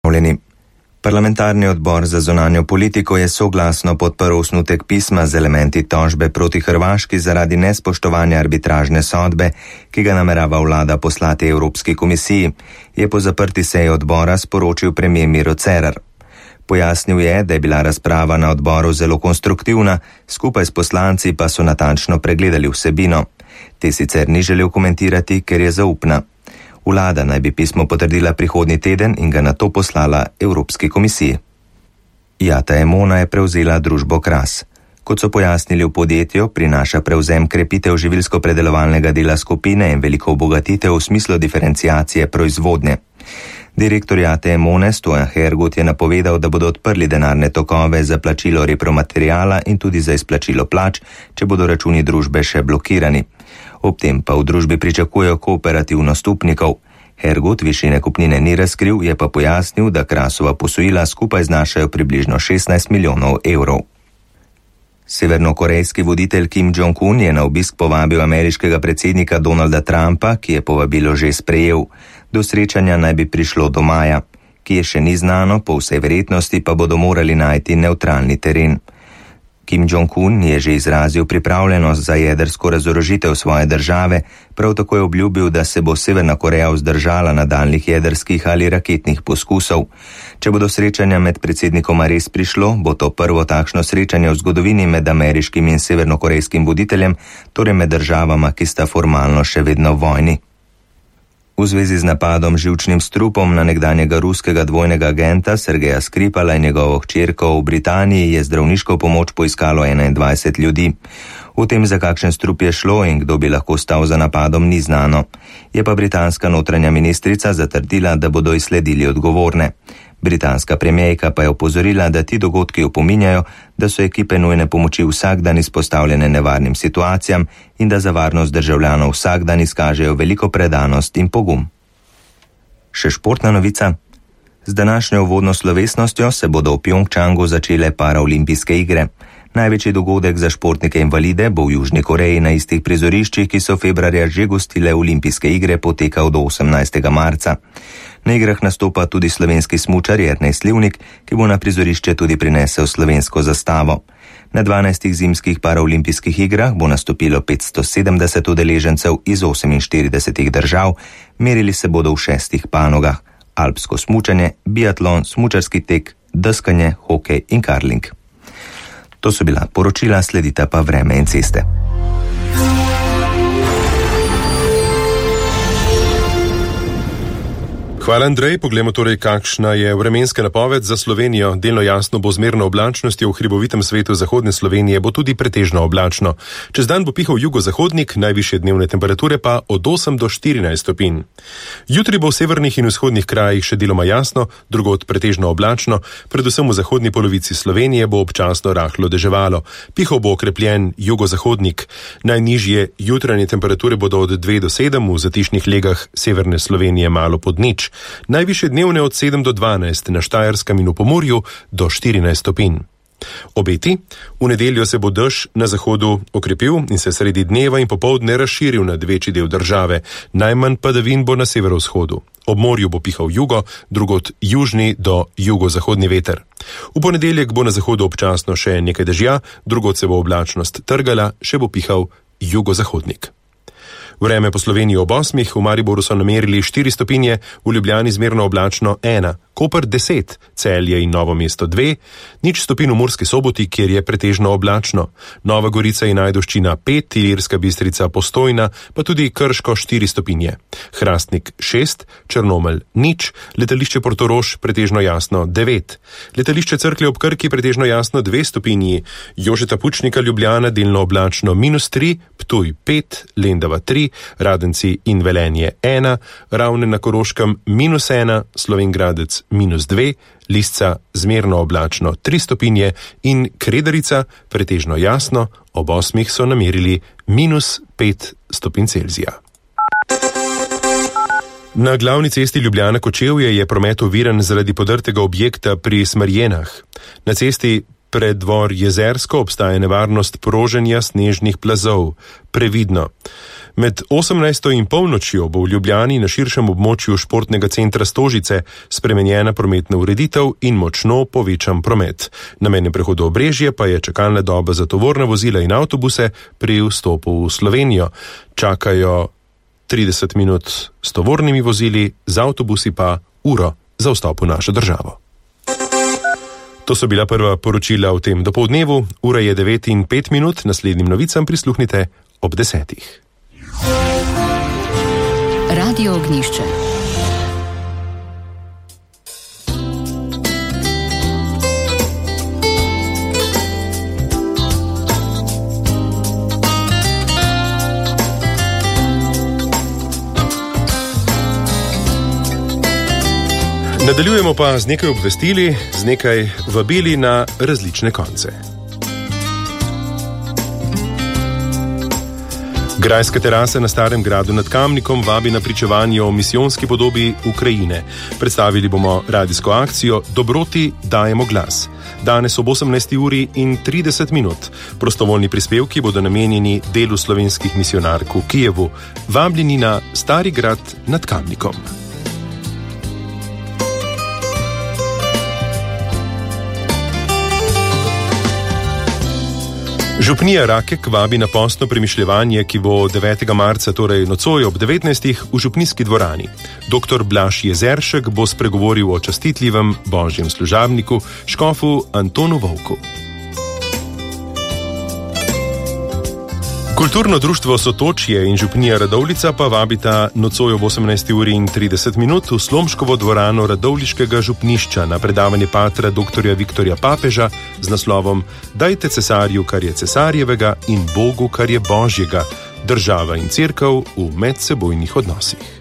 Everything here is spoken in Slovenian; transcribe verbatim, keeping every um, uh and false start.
Pozdravljeni. Parlamentarni odbor za zunanjo politiko je soglasno podprl osnutek pisma z elementi tožbe proti Hrvaški zaradi nespoštovanja arbitražne sodbe, ki ga namerava vlada poslati Evropski komisiji, je po zaprti seji odbora sporočil premijer Miro Cerar. Pojasnil je, da je bila razprava na odboru zelo konstruktivna, skupaj s poslanci pa so natančno pregledali vsebino. Te sicer ni želel komentirati, ker je zaupna. Vlada naj bi pismo potrdila prihodnji teden in ga nato poslala Evropski komisiji. Jata Emona je prevzela družbo Kras. Kot so pojasnili v podjetju, prinaša prevzem krepitev živilsko-predelovalnega dela skupine in veliko obogatitev v smislu diferenciacije proizvodnje. Direktor Jate Emone Stojan Hergut je napovedal, da bodo odprli denarne tokove za plačilo repromateriala in tudi za izplačilo plač, če bodo računi družbe še blokirani. Ob tem pa v družbi pričakujejo kooperativnost upnikov. Hergut višine kupnine ni razkril, je pa pojasnil, da Krasova posojila skupaj znašajo približno šestnajst milijonov evrov. Severnokorejski voditelj Kim Jong-un je na obisk povabil ameriškega predsednika Donalda Trumpa, ki je povabilo že sprejel. Do srečanja naj bi prišlo do maja, ki je še ni znano, po vsej verjetnosti pa bodo morali najti nevtralni teren. Kim Jong-un je že izrazil pripravljenost za jedrsko razorožitev svoje države, prav tako je obljubil, da se bo Severna Koreja vzdržala nadaljnjih jedrskih ali raketnih poskusov. Če bo do srečanja med predsednikoma res prišlo, bo to prvo takšno srečanje v zgodovini med ameriškim in severnokorejskim voditeljem, torej med državama, ki sta formalno še vedno v vojni. V zvezi z napadom živčnim strupom na nekdanjega ruskega dvojnega agenta Sergeja Skripala in njegovo hčerko v Britaniji je zdravniško pomoč poiskalo enaindvajset ljudi. O tem, za kakšen strup je šlo in kdo bi lahko stal za napadom, ni znano. Je pa britanska notranja ministrica zatrdila, da bodo izsledili odgovorne. Britanska premijerka pa je opozorila, da ti dogodki opominjajo, da so ekipe nujne pomoči vsak dan izpostavljene nevarnim situacijam in da za varnost državljanov vsak dan izkažejo veliko predanost in pogum. Še športna novica. Z današnjo uvodno slovesnostjo se bodo v Pjongčangu začele paraolimpijske igre. Največji dogodek za športnike invalide bo v Južni Koreji na istih prizoriščih, ki so februarja že gostile olimpijske igre, potekal do osemnajstega marca. Na igrah nastopa tudi slovenski smučar Jernej Slivnik, ki bo na prizorišče tudi prinesel slovensko zastavo. Na dvanajstih zimskih paraolimpijskih igrah bo nastopilo petsto sedemdeset udeležencev iz oseminštiridesetih držav, merili se bodo v šestih panogah: alpsko smučanje, biatlon, smučarski tek, deskanje, hokej in karling. To so bila poročila, sledita pa vreme in ceste. Hvala, Andrej. Poglejmo torej, kakšna je vremenska napoved za Slovenijo. Delno jasno bo zmerno oblačnostjo, v hribovitem svetu zahodne Slovenije bo tudi pretežno oblačno. Čez dan bo pihal jugozahodnik, najvišje dnevne temperature pa od osem do štirinajst stopinj. Jutri bo v severnih in vzhodnih krajih še deloma jasno, drugod pretežno oblačno, predvsem v zahodni polovici Slovenije bo občasno rahlo deževalo. Pihal bo okrepljen jugozahodnik. Najnižje jutranje temperature bodo od dve do sedem, v zatišnih legah severne Slovenije malo pod nič. Najvišje dnevne od sedem do dvanajst, na Štajerskem in v Pomurju do štirinajst stopinj. Obeti. V nedeljo se bo dež na zahodu okrepil in se sredi dneva in popoldne razširil nad večji del države. Najmanj padavin bo na severovzhodu. Ob morju bo pihal jugo, drugod južni do jugozahodni veter. V ponedeljek bo na zahodu občasno še nekaj dežja, drugod se bo oblačnost trgala, še bo pihal jugozahodnik. Vreme po Sloveniji ob osmih, v Mariboru so namerili štiri stopinje, v Ljubljani zmerno oblačno ena, Koper deset, Celje in Novo mesto dve, nič stopinj v Murski Soboti, kjer je pretežno oblačno, Nova Gorica in Ajdovščina pet, Ilirska Bistrica, Postojna, pa tudi Krško štiri stopinje, Hrastnik šest, Črnomelj nič, letališče Portorož pretežno jasno devet, letališče Cerklje ob Krki pretežno jasno dve stopinji, Jožeta Pučnika Ljubljana delno oblačno minus tri, Ptuj pet, Lendava tri, Radenci in Velenje ena, Ravne na Koroškem minus ena, Slovenj Gradec minus dve, Lisca zmerno oblačno tri stopinje in Kredarica pretežno jasno, ob osmih so namerili minus pet stopinj Celzija. Na glavni cesti Ljubljana-Kočevje je promet oviran zaradi podrtega objekta pri Smarjenah. Na cesti Pred Dvor Jezersko obstaja nevarnost proženja snežnih plazov. Previdno. Med osemnajsto in polnočjo bo v Ljubljani na širšem območju športnega centra Stožice spremenjena prometna ureditev in močno povečan promet. Na mejnem prehodu Obrežje pa je čakalna doba za tovorna vozila in avtobuse pri vstopu v Slovenijo. Čakajo trideset minut s tovornimi vozili, z avtobusi pa uro za vstop v našo državo. To so bila prva poročila v tem dopoldnevu. Ura je devet in pet minut, naslednjim novicam prisluhnite ob desetih. Radio Ognjišče. Nadaljujemo pa z nekaj obvestili, z nekaj vabili na različne konce. Grajska terasa na Starem gradu nad Kamnikom vabi na pričevanje o misijonski podobi Ukrajine. Predstavili bomo radijsko akcijo Dobroti dajemo glas. Danes ob osemnajsti uri in trideset minut. Prostovoljni prispevki bodo namenjeni delu slovenskih misijonark v Kijevu. Vabljeni na Stari grad nad Kamnikom. Župnija Rakek vabi na postno premišljevanje, ki bo devetega marca, torej nocoj ob devetnajstih v župnijski dvorani. Doktor Blaž Jezeršek bo spregovoril o častitljivem božjem služabniku, škofu Antonu Vovku. Kulturno društvo Sotočje in župnija Radovljica pa vabita nocoj ob osemnajsti uri in trideset minut v Slomškovo dvorano Radovljiškega župnišča na predavanje patra doktorja Viktorja Papeža z naslovom Dajte cesarju, kar je cesarjevega in Bogu, kar je božjega, država in cerkev v medsebojnih odnosih.